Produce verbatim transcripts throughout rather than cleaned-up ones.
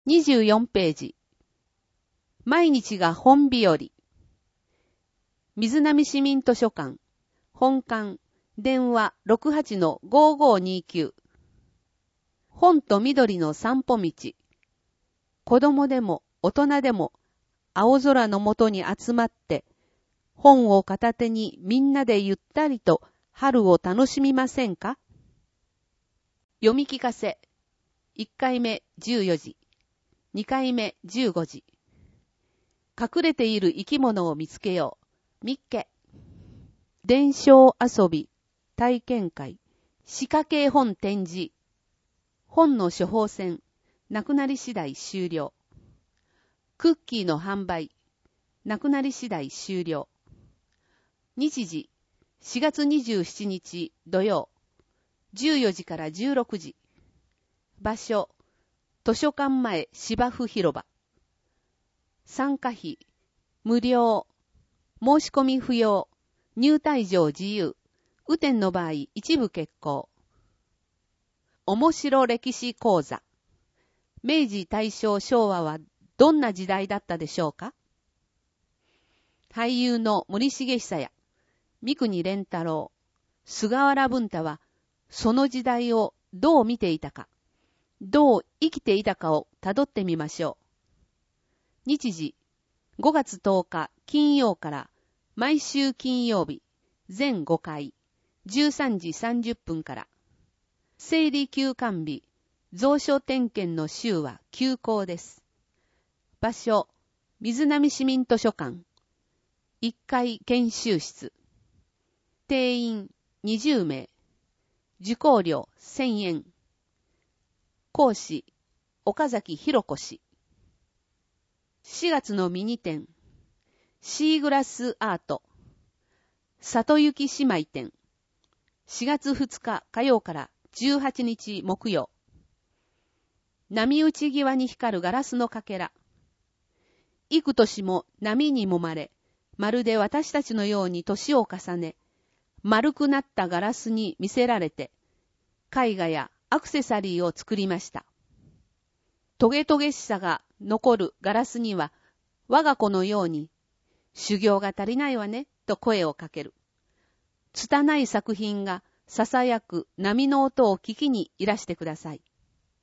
にじゅうよんページ。毎日が本日和。水波市民図書館。本館。電話 ろくはちのごーごーにーきゅう。本と緑の散歩道。子供でも大人でも青空の下に集まって本を片手にみんなでゆったりと春を楽しみませんか？読み聞かせ。いっかいめじゅうよじ。にかいめじゅうごじ。隠れている生き物を見つけよう。みっけ。伝承遊び、体験会、歯科系本展示。本の処方箋、なくなり次第終了。クッキーの販売、なくなり次第終了。日時、しがつにじゅうしちにち土曜、じゅうよじからじゅうろくじ。場所、図書館前芝生広場。参加費、無料。申し込み不要。入退場自由。雨天の場合、一部欠航。面白歴史講座。明治、大正、昭和はどんな時代だったでしょうか？俳優の森重久や三國連太郎、菅原文太はその時代をどう見ていたか、どう生きていたかをたどってみましょう。日時、ごがつとおか金曜から毎週金曜日、全ごかい、じゅうさんじさんじゅっぷんから。整理休館日、蔵書点検の週は休校です。場所、水波市民図書館。いっかい研修室。定員にじゅうめい。受講料せんえん。講師、岡崎博子氏。しがつのミニ展。シーグラスアート。里行姉妹展。しがつふつか火曜からじゅうはちにち木曜。波打ち際に光るガラスのかけら。幾年も波に揉まれ、まるで私たちのように年を重ね、丸くなったガラスに見せられて、絵画やアクセサリーを作りました。トゲトゲしさが残るガラスには、我が子のように、修行が足りないわね、と声をかける。拙い作品が囁く波の音を聞きにいらしてください。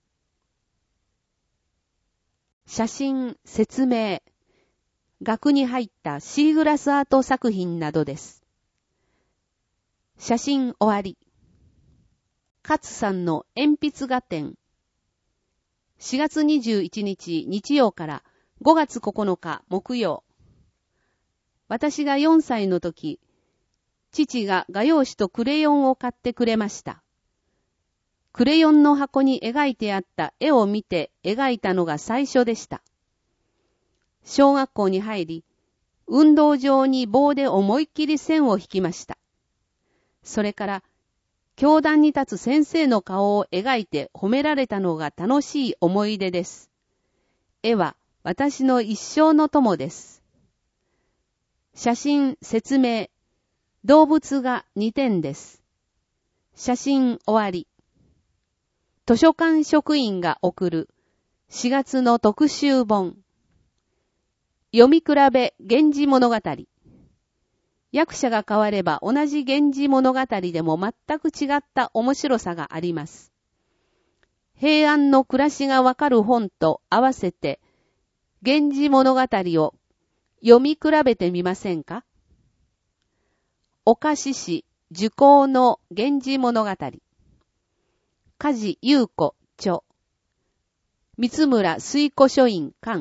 写真、説明、額に入ったシーグラスアート作品などです。写真終わり。勝さんの鉛筆画展。しがつにじゅういちにち日曜からごがつここのか木曜。私がよんさいの時、父が画用紙とクレヨンを買ってくれました。クレヨンの箱に描いてあった絵を見て描いたのが最初でした。小学校に入り、運動場に棒で思いっきり線を引きました。それから、教壇に立つ先生の顔を描いて褒められたのが楽しい思い出です。絵は私の一生の友です。写真、説明、動物がにてんです。写真終わり。図書館職員が送るしがつの特集本。読み比べ源氏物語。役者が変われば同じ源氏物語でも全く違った面白さがあります。平安の暮らしがわかる本と合わせて源氏物語を読み比べてみませんか？岡市市受講の源氏物語。梶優子著。三村水子書院館。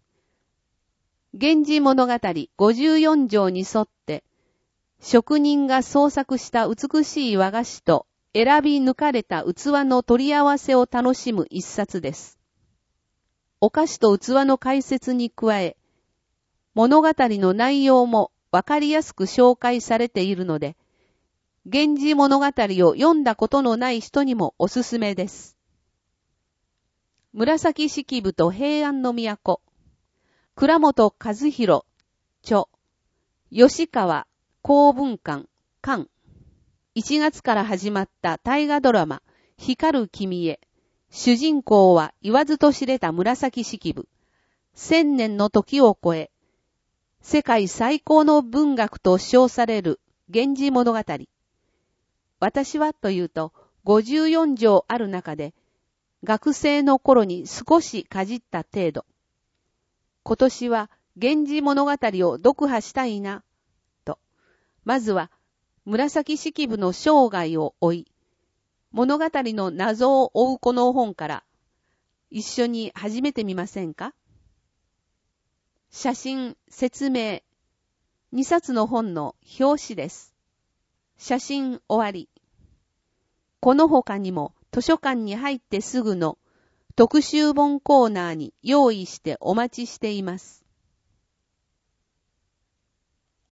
源氏物語ごじゅうよんじょうに沿って職人が創作した美しい和菓子と選び抜かれた器の取り合わせを楽しむ一冊です。お菓子と器の解説に加え、物語の内容もわかりやすく紹介されているので、源氏物語を読んだことのない人にもおすすめです。紫式部と平安の都。倉本和弘著。吉川公文館館。いちがつから始まった大河ドラマ、光る君へ。 主人公は言わずと知れた紫式部。千年の時を超え、世界最高の文学と称される源氏物語。私はというと、ごじゅうよん条ある中で、学生の頃に少しかじった程度。今年は源氏物語を読破したいな、と。まずは、紫式部の生涯を追い、物語の謎を追うこの本から、一緒に始めてみませんか？写真、説明、二冊の本の表紙です。写真終わり。この他にも図書館に入ってすぐの特集本コーナーに用意してお待ちしています。